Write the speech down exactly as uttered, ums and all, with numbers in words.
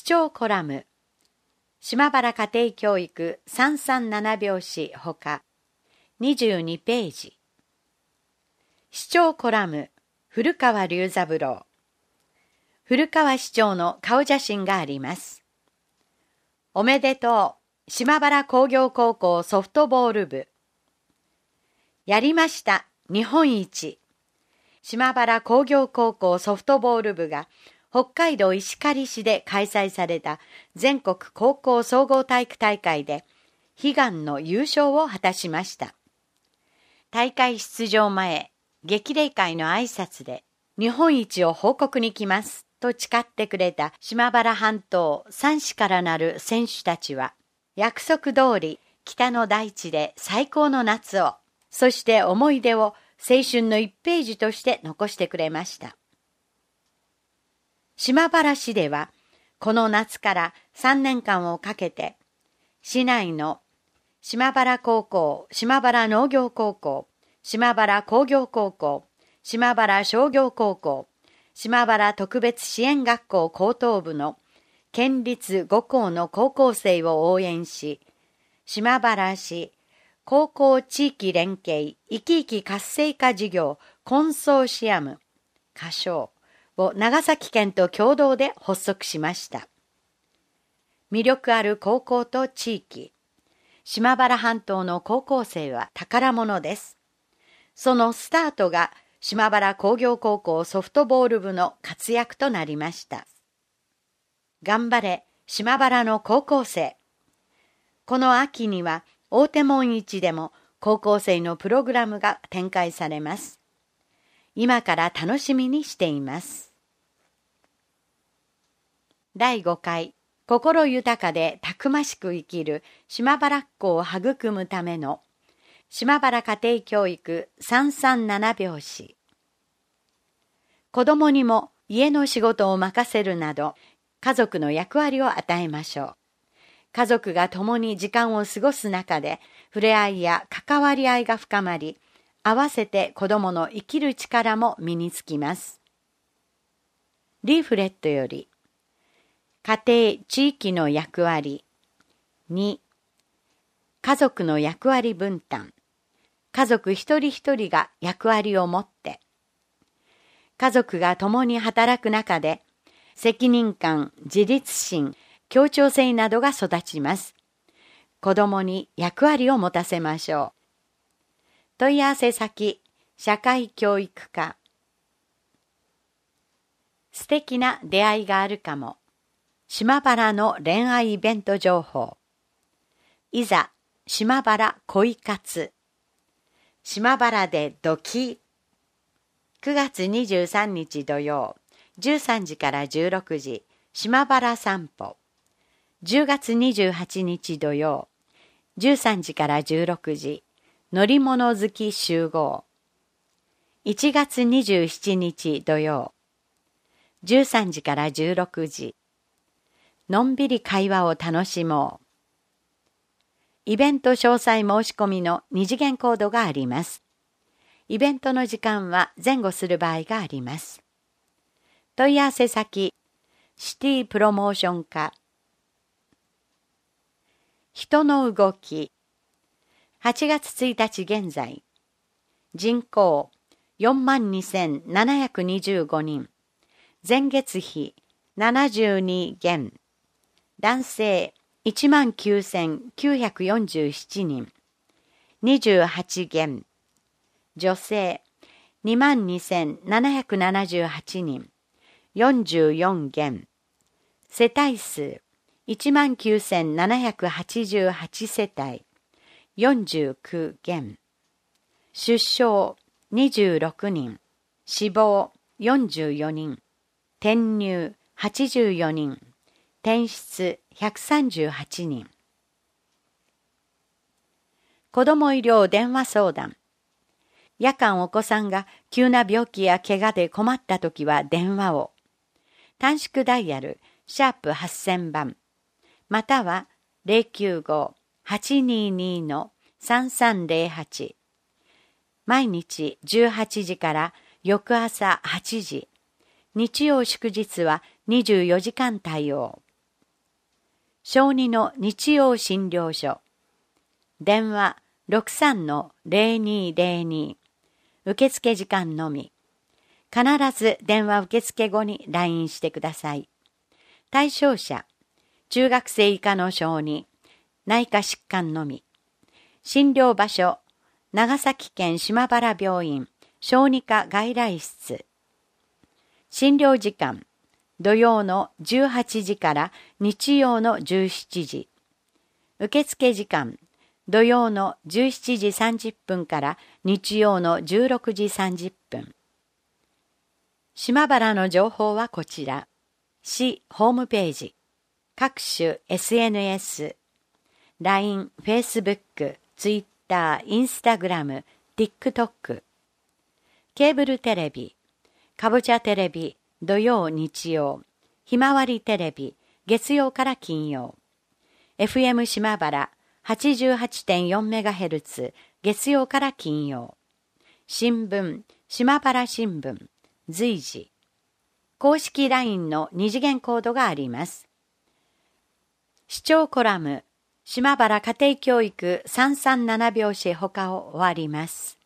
聴コラム、島原家庭教育さんさんなな拍子ほかにじゅうにページ。市長コラム、古川龍三郎。古川市長の顔写真があります。おめでとう、島原工業高校ソフトボール部。やりました、日本一。島原工業高校ソフトボール部が北海道石狩市で開催された全国高校総合体育大会で悲願の優勝を果たしました。大会出場前、激励会の挨拶で日本一を報告に来ますと誓ってくれた島原半島さん市からなる選手たちは、約束通り北の大地で最高の夏を、そして思い出を青春の一ページとして残してくれました。島原市ではこの夏からさんねんかんをかけて、市内の島原高校、島原農業高校、島原工業高校、島原商業高校、島原特別支援学校高等部の県立ご校の高校生を応援し、島原市高校地域連携生き生き活性化事業コンソーシアム仮称を長崎県と共同で発足しました。魅力ある高校と地域、島原半島の高校生は宝物です。そのスタートが島原工業高校ソフトボール部の活躍となりました。頑張れ島原の高校生。この秋には大手門市でも高校生のプログラムが展開されます。今から楽しみにしています。だいごかい、心豊かでたくましく生きる島原っ子を育むための島原家庭教育さんさんなな拍子。子供にも家の仕事を任せるなど、家族の役割を与えましょう。家族が共に時間を過ごす中で、触れ合いや関わり合いが深まり、合わせて子供の生きる力も身につきます。リーフレットより、家庭・地域の役割。に、家族の役割分担。家族一人一人が役割を持って。家族が共に働く中で、責任感、自立心、協調性などが育ちます。子供に役割を持たせましょう。問い合わせ先、社会教育課。素敵な出会いがあるかも。島原の恋愛イベント情報。いざ、島原恋活。島原でドキ。くがつにじゅうさんにち土曜、じゅうさんじからじゅうろくじ、島原散歩。じゅうがつにじゅうはちにち土曜、じゅうさんじからじゅうろくじ、乗り物好き集合。いちがつにじゅうしちにち土曜、じゅうさんじからじゅうろくじ、のんびり会話を楽しもう。イベント詳細申し込みの二次元コードがあります。イベントの時間は前後する場合があります。問い合わせ先、シティプロモーション課。人の動き。はちがつついたち現在、人口 よんまんにせんななひゃくにじゅうごにん、前月比ななじゅうにげん、男性 いちまんきゅうせんきゅうひゃくよんじゅうななにん、にじゅうはちげん、女性 にまんにせんななひゃくななじゅうはちにん、よんじゅうよんげん、世帯数いちまんきゅうせんななひゃくはちじゅうはち世帯、よんじゅうきゅうげん、出生にじゅうろくにん、死亡よんじゅうよにん、転入はちじゅうよにん、転出ひゃくさんじゅうはちにん。子ども医療電話相談。夜間お子さんが急な病気や怪我で困ったときは電話を。短縮ダイヤル、シャープはっせんばん、または ゼロきゅうご はちにーにー さんさんゼロはち。毎日じゅうはちじから翌朝はちじ。日曜祝日はにじゅうよじかん対応。 小児の日曜診療所。電話 ろくさんのゼロにゼロに。受付時間のみ。必ず電話受付後に来院してください。対象者、中学生以下の小児、内科疾患のみ。診療場所、長崎県島原病院小児科外来室。診療時間、土曜のじゅうはちじから日曜のじゅうしちじ。受付時間、土曜のじゅうしちじさんじゅっぷんから日曜のじゅうろくじさんじゅっぷん。島原の情報はこちら。市ホームページ、各種 エスエヌエス、ライン、Facebook、Twitter、Instagram、TikTok、ケーブルテレビ、かぼちゃテレビ、土曜日曜、ひまわりテレビ、月曜から金曜、エフエム 島原 はちじゅうはちてんよんメガヘルツ、月曜から金曜、新聞、島原新聞、随時、公式 ライン の二次元コードがあります。視聴コラム、島原家庭教育さんさんなな拍子他を終わります。